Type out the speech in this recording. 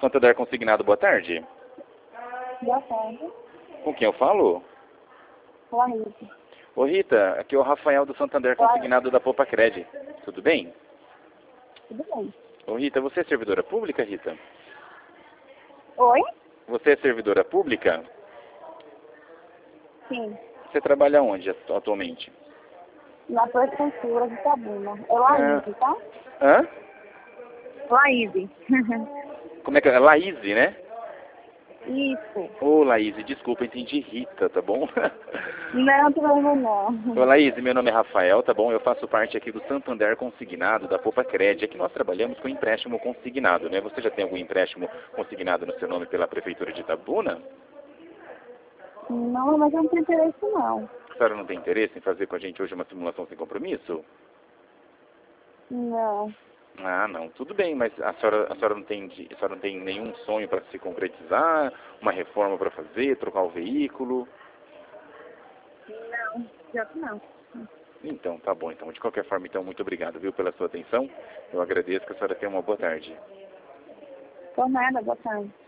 Santander Consignado, boa tarde. Boa tarde. Com quem eu falo? Olá, Rita. Ô Rita, aqui é o Rafael do Santander Consignado da Popacred. Tudo bem? Tudo bem. Ô Rita, você é servidora pública, Rita? Oi? Você é servidora pública? Sim. Você trabalha onde atualmente? Na prefeitura de Itabuna. É Laíse, tá? Hã? Laíse. Como é que é? Laíse, né? Isso. Ô Laíse, desculpa, entendi Rita, tá bom? Não, problema não. Ô Laíse, meu nome é Rafael, tá bom? Eu faço parte aqui do Santander Consignado, da Popacred. Aqui nós trabalhamos com empréstimo consignado, né? Você já tem algum empréstimo consignado no seu nome pela Prefeitura de Itabuna? Não, mas eu não tenho interesse não. A senhora não tem interesse em fazer com a gente hoje uma simulação sem compromisso? Não. Ah, não, tudo bem, mas a senhora não tem nenhum sonho para se concretizar, uma reforma para fazer, trocar o veículo? Não, pior que não. Então, tá bom. Então, de qualquer forma, então, muito obrigado, viu, pela sua atenção. Eu agradeço, que a senhora tenha uma boa tarde. Por nada, boa tarde.